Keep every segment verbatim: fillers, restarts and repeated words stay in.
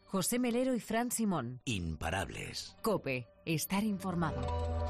José Melero y Fran Simón. Imparables. COPE. Estar informado.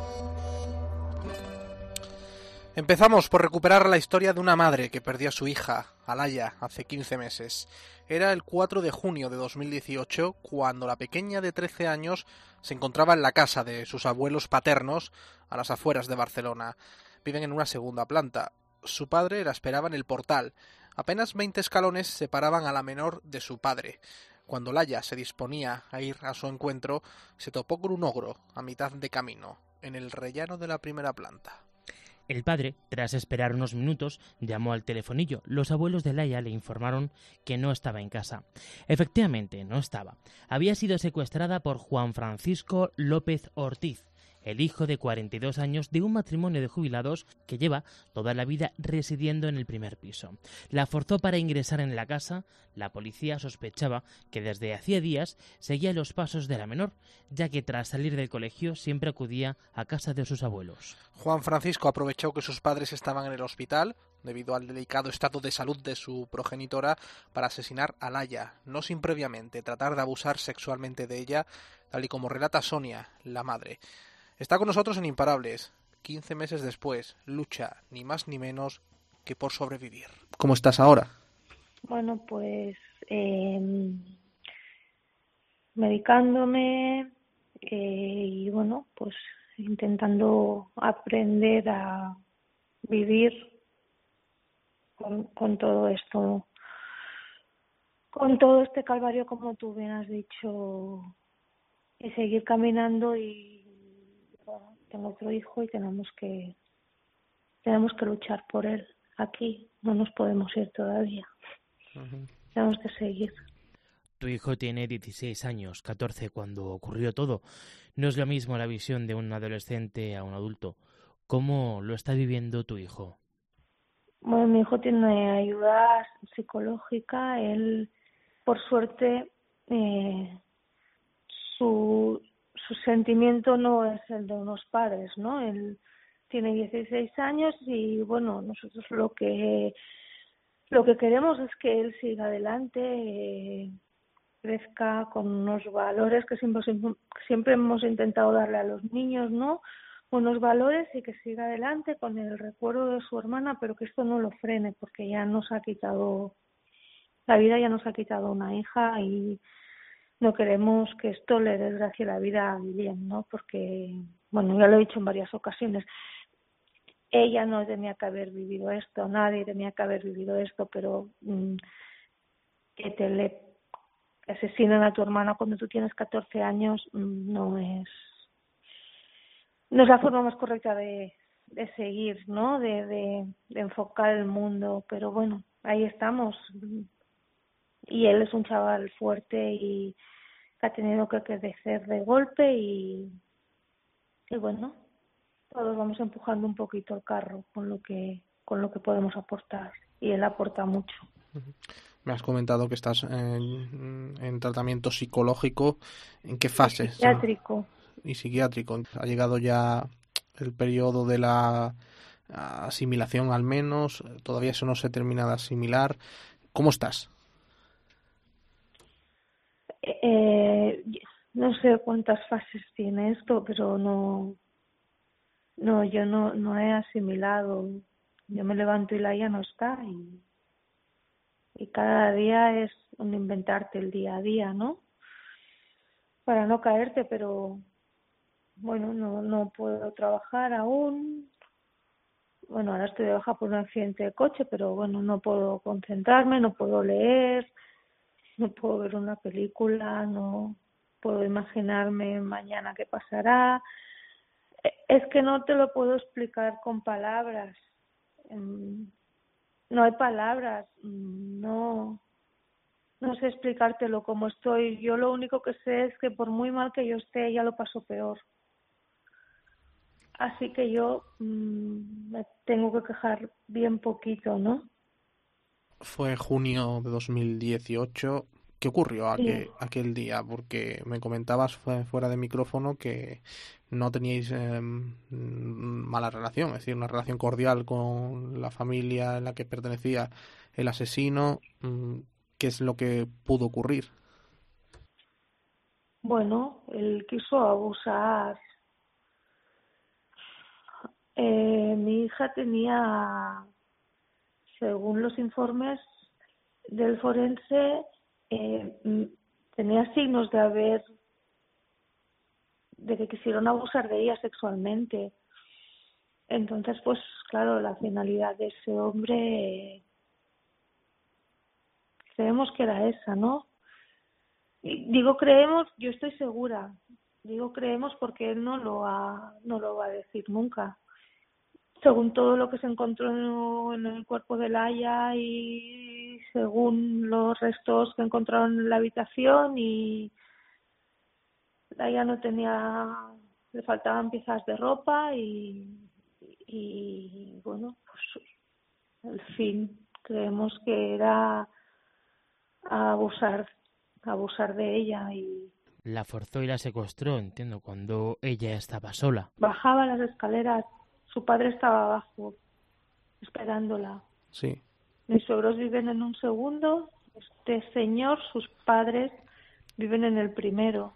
Empezamos por recuperar la historia de una madre que perdió a su hija, Alaya, hace quince meses. Era el cuatro de junio de dos mil dieciocho cuando la pequeña de trece años se encontraba en la casa de sus abuelos paternos a las afueras de Barcelona. Viven en una segunda planta. Su padre la esperaba en el portal. Apenas veinte escalones separaban a la menor de su padre. Cuando Alaya se disponía a ir a su encuentro, se topó con un ogro a mitad de camino, en el rellano de la primera planta. El padre, tras esperar unos minutos, llamó al telefonillo. Los abuelos de Alaya le informaron que no estaba en casa. Efectivamente, no estaba. Había sido secuestrada por Juan Francisco López Ortiz, el hijo de cuarenta y dos años de un matrimonio de jubilados que lleva toda la vida residiendo en el primer piso. La forzó para ingresar en la casa. La policía sospechaba que desde hacía días seguía los pasos de la menor, ya que tras salir del colegio siempre acudía a casa de sus abuelos. Juan Francisco aprovechó que sus padres estaban en el hospital, debido al delicado estado de salud de su progenitora, para asesinar a Alaya, no sin previamente tratar de abusar sexualmente de ella, tal y como relata Sonia, la madre. Está con nosotros en Imparables. quince meses después, lucha ni más ni menos que por sobrevivir. ¿Cómo estás ahora? Bueno, pues eh, medicándome eh, y bueno, pues intentando aprender a vivir con, con todo esto, con todo este calvario, como tú bien has dicho, y seguir caminando. Y bueno, tengo otro hijo y tenemos que tenemos que luchar por él. Aquí no nos podemos ir todavía. Uh-huh. Tenemos que seguir. Tu hijo tiene dieciséis años, catorce cuando ocurrió todo. No es lo mismo la visión de un adolescente a un adulto. ¿Cómo lo está viviendo tu hijo? Bueno, mi hijo tiene ayuda psicológica. Él, por suerte, eh, su su sentimiento no es el de unos padres, ¿no? Él tiene dieciséis años y bueno, nosotros lo que lo que queremos es que él siga adelante, eh, crezca con unos valores que siempre, siempre hemos intentado darle a los niños, ¿no? Unos valores, y que siga adelante con el recuerdo de su hermana, pero que esto no lo frene, porque ya nos ha quitado la vida, ya nos ha quitado una hija y no queremos que esto le desgracie la vida a Guillem, ¿no? Porque, bueno, ya lo he dicho en varias ocasiones, ella no tenía que haber vivido esto, nadie tenía que haber vivido esto, pero mmm, que te le asesinen a tu hermana cuando tú tienes catorce años mmm, no es no es la forma más correcta de, de seguir, ¿no? De, de, de enfocar el mundo, pero bueno, ahí estamos. Y él es un chaval fuerte y que ha tenido que crecer de golpe y, y bueno, todos vamos empujando un poquito el carro con lo que con lo que podemos aportar, y él aporta mucho. Me has comentado que estás en, en tratamiento psicológico. ¿En qué fase? Psiquiátrico. Y psiquiátrico. ¿Ha llegado ya el periodo de la asimilación al menos? ¿Todavía eso no se termina de asimilar? ¿Cómo estás? Eh, no sé cuántas fases tiene esto, pero no, no, yo no, no he asimilado. Yo me levanto y la ya no está, y, y cada día es un inventarte el día a día, ¿no? Para no caerte, pero bueno, no, no puedo trabajar aún. Bueno, ahora estoy de baja por un accidente de coche, pero bueno, no puedo concentrarme, no puedo leer, no puedo ver una película, no puedo imaginarme mañana qué pasará. Es que no te lo puedo explicar con palabras. No hay palabras, no, no sé explicártelo cómo estoy. Yo lo único que sé es que por muy mal que yo esté, ella lo pasó peor. Así que yo mmm, me tengo que quejar bien poquito, ¿no? Fue junio de dos mil dieciocho. ¿Qué ocurrió aquel, sí. aquel día? Porque me comentabas fuera de micrófono que no teníais eh, mala relación, es decir, una relación cordial con la familia en la que pertenecía el asesino. ¿Qué es lo que pudo ocurrir? Bueno, él quiso abusar. Eh, mi hija tenía, según los informes del forense, eh, tenía signos de haber, de que quisieron abusar de ella sexualmente. Entonces, pues claro, la finalidad de ese hombre, creemos que era esa, ¿no? Y digo creemos, yo estoy segura. Digo creemos porque él no lo ha, no lo va a decir nunca. Según todo lo que se encontró en el cuerpo de Laia y según los restos que encontraron en la habitación, y Laia no tenía, le faltaban piezas de ropa y, y bueno, pues al fin creemos que era abusar, abusar de ella. Y la forzó y la secuestró, entiendo, cuando ella estaba sola. Bajaba las escaleras, su padre estaba abajo, esperándola. Sí. Mis suegros viven en un segundo, este señor, sus padres, viven en el primero.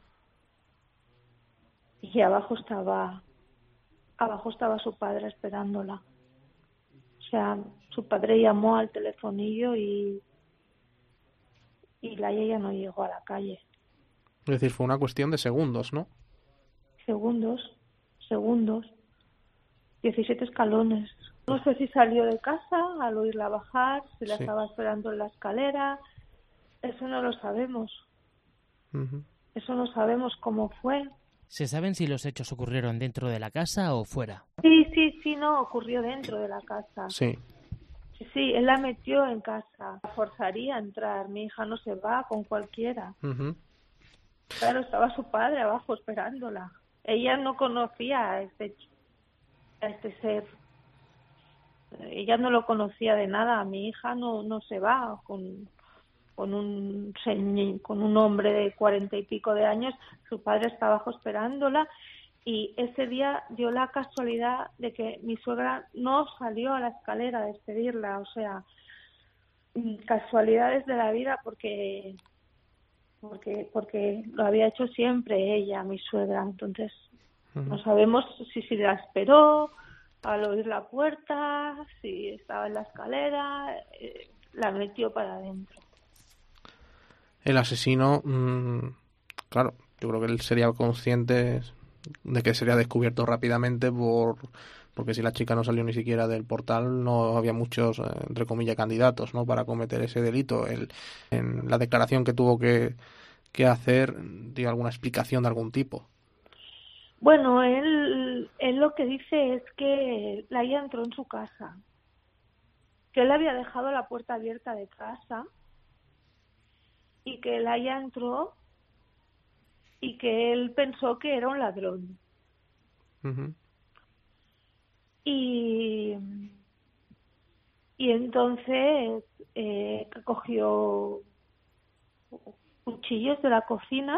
Y abajo estaba, abajo estaba su padre esperándola. O sea, su padre llamó al telefonillo y, y Laia ya no llegó a la calle. Es decir, fue una cuestión de segundos, ¿no? Segundos, segundos, diecisiete escalones. No sé si salió de casa al oírla bajar, si la Sí. estaba esperando en la escalera. Eso no lo sabemos. Uh-huh. Eso no sabemos cómo fue. ¿Se saben si los hechos ocurrieron dentro de la casa o fuera? Sí, sí, sí, no, ocurrió dentro de la casa. Sí. Sí, sí, él la metió en casa. La forzaría a entrar. Mi hija no se va con cualquiera. Uh-huh. Claro, estaba su padre abajo esperándola. Ella no conocía a este, a este ser. Ella no lo conocía de nada. Mi hija no, no se va con, con un señ- con un hombre de cuarenta y pico de años. Su padre está abajo esperándola. Y ese día dio la casualidad de que mi suegra no salió a la escalera a despedirla. O sea, casualidades de la vida, porque porque porque lo había hecho siempre ella, mi suegra. Entonces uh-huh. no sabemos si si la esperó al oír la puerta, si estaba en la escalera, eh, la metió para adentro. El asesino, mmm, claro, yo creo que él sería consciente de que sería descubierto rápidamente por porque si la chica no salió ni siquiera del portal, no había muchos, eh, entre comillas, candidatos, ¿no?, para cometer ese delito. Él, en la declaración que tuvo que, que hacer, dio alguna explicación de algún tipo. Bueno, él, él lo que dice es que Laia entró en su casa, que él había dejado la puerta abierta de casa y que Laia entró y que él pensó que era un ladrón. Uh-huh. Y, y entonces eh, cogió cuchillos de la cocina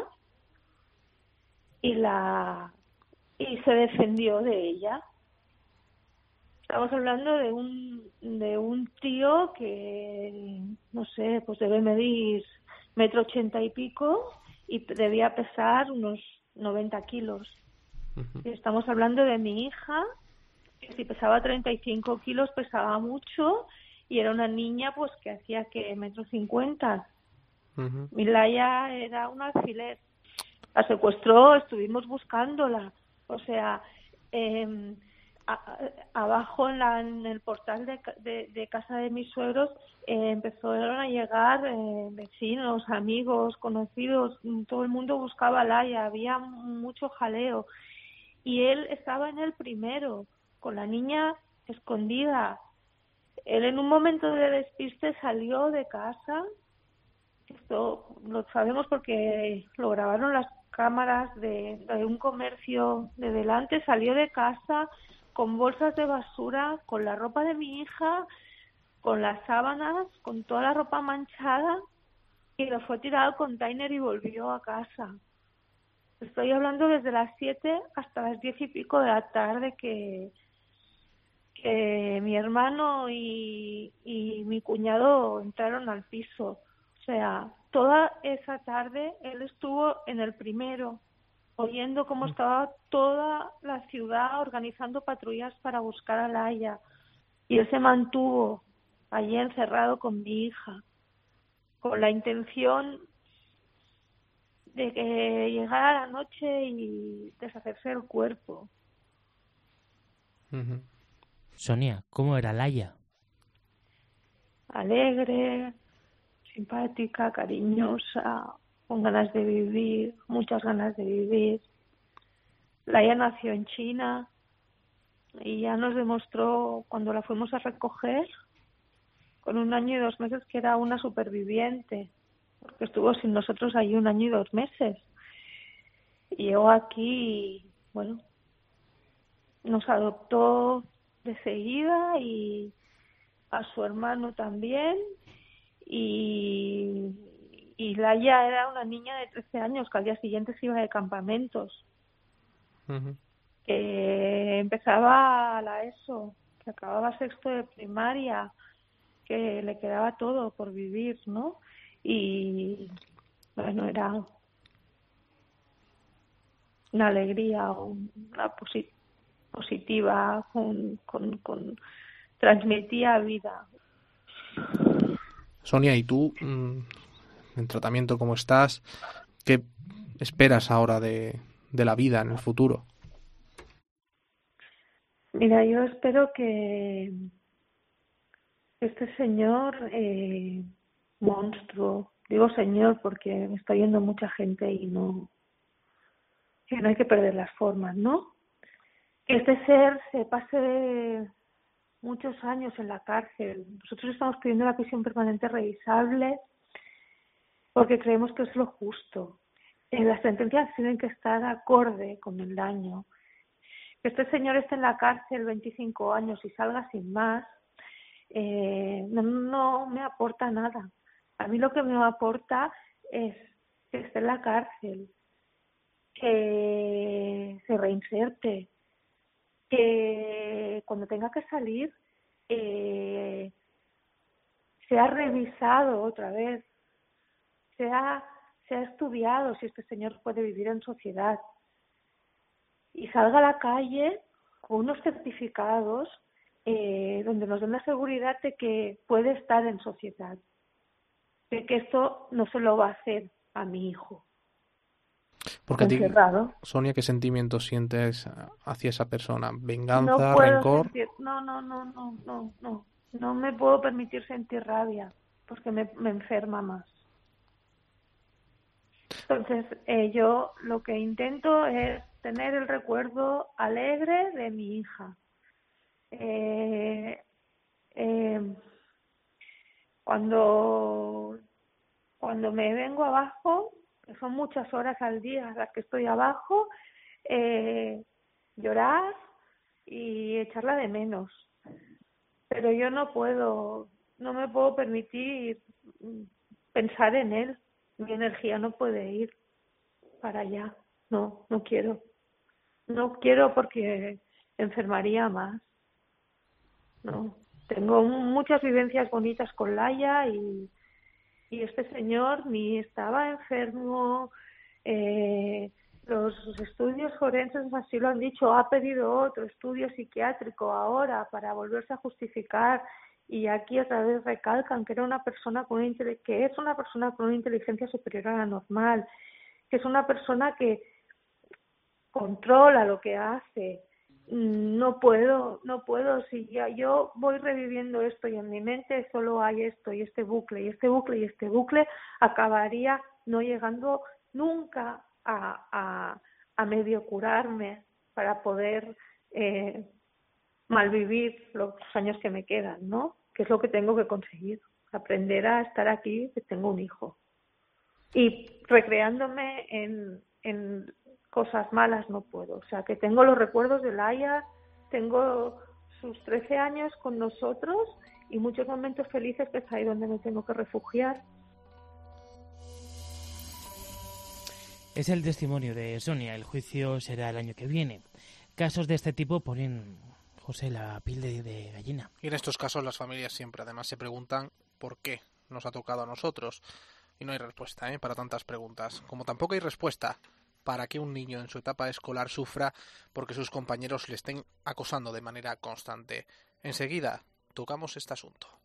y la y se defendió de ella. Estamos hablando de un de un tío que no sé, pues debe medir metro ochenta y pico y debía pesar unos noventa kilos. Uh-huh. Y estamos hablando de mi hija, que si pesaba treinta y cinco kilos pesaba mucho, y era una niña pues que hacía que metro cincuenta. Uh-huh. Mi Laia era un alfiler. La secuestró, estuvimos buscándola. O sea, eh, a, a, abajo en, la, en el portal de, de, de casa de mis suegros eh, empezaron a llegar eh, vecinos, amigos, conocidos. Todo el mundo buscaba a Laia, había mucho jaleo. Y él estaba en el primero, con la niña escondida. Él en un momento de despiste salió de casa. Esto lo sabemos porque lo grabaron las cámaras de, de un comercio de delante. Salió de casa con bolsas de basura, con la ropa de mi hija, con las sábanas, con toda la ropa manchada, y lo fue tirado al container y volvió a casa. Estoy hablando desde las siete hasta las diez y pico de la tarde que, que mi hermano y, y mi cuñado entraron al piso. O O sea, toda esa tarde él estuvo en el primero, oyendo cómo estaba toda la ciudad organizando patrullas para buscar a Laia. Y él se mantuvo allí encerrado con mi hija, con la intención de que llegara la noche y deshacerse del cuerpo. Uh-huh. Sonia, ¿cómo era Laia? Alegre, simpática, cariñosa, con ganas de vivir, muchas ganas de vivir. Laia nació en China y ya nos demostró cuando la fuimos a recoger, con un año y dos meses, que era una superviviente, porque estuvo sin nosotros allí un año y dos meses. Y llegó aquí y, bueno, nos adoptó de seguida y a su hermano también. Y, y Laia era una niña de trece años que al día siguiente se iba de campamentos. Uh-huh. Que empezaba la ESO, que acababa sexto de primaria, que le quedaba todo por vivir, ¿no? Y bueno, era una alegría, una posi- positiva, con, con, con transmitía vida. Sonia, ¿y tú, mmm, en tratamiento cómo estás? ¿Qué esperas ahora de, de la vida en el futuro? Mira, yo espero que este señor eh, monstruo, digo señor porque me está viendo mucha gente y no, que no hay que perder las formas, ¿no? Que este ser se pase muchos años en la cárcel. Nosotros estamos pidiendo la prisión permanente revisable porque creemos que es lo justo. Eh, las sentencias tienen que estar acorde con el daño. Que este señor esté en la cárcel veinticinco años y salga sin más, eh, no, no me aporta nada. A mí lo que me aporta es que esté en la cárcel, que se reinserte, que cuando tenga que salir eh, sea revisado otra vez, sea, sea estudiado si este señor puede vivir en sociedad y salga a la calle con unos certificados eh, donde nos den la seguridad de que puede estar en sociedad, de que esto no se lo va a hacer a mi hijo. Porque a ti, encerrado. Sonia, ¿qué sentimientos sientes hacia esa persona? ¿Venganza, no puedo rencor? Sentir, no, no, no, no, no, no. No me puedo permitir sentir rabia porque me, me enferma más. Entonces, eh, yo lo que intento es tener el recuerdo alegre de mi hija. Eh, eh, cuando, cuando me vengo abajo, que son muchas horas al día las que estoy abajo, eh, llorar y echarla de menos. Pero yo no puedo, no me puedo permitir pensar en él. Mi energía no puede ir para allá. No, no quiero. No quiero porque enfermaría más. No. Tengo muchas vivencias bonitas con Laia y, y este señor ni estaba enfermo. Eh, los estudios forenses así lo han dicho. Ha pedido otro estudio psiquiátrico ahora para volverse a justificar. Y aquí otra vez recalcan que era una persona con una que es una persona con una inteligencia superior a la normal, que es una persona que controla lo que hace. No puedo, no puedo, si ya yo voy reviviendo esto y en mi mente solo hay esto y este bucle y este bucle y este bucle, acabaría no llegando nunca a, a, a medio curarme para poder eh, malvivir los años que me quedan, ¿no? Que es lo que tengo que conseguir, aprender a estar aquí, que tengo un hijo. Y recreándome en, en cosas malas no puedo. O sea, que tengo los recuerdos de Laia, tengo sus trece años con nosotros y muchos momentos felices, que es ahí donde me tengo que refugiar. Es el testimonio de Sonia. El juicio será el año que viene. Casos de este tipo ponen, José, la piel de, de gallina. Y en estos casos las familias siempre además se preguntan por qué nos ha tocado a nosotros. Y no hay respuesta, ¿eh? para tantas preguntas. Como tampoco hay respuesta para que un niño en su etapa escolar sufra porque sus compañeros le estén acosando de manera constante. Enseguida tocamos este asunto.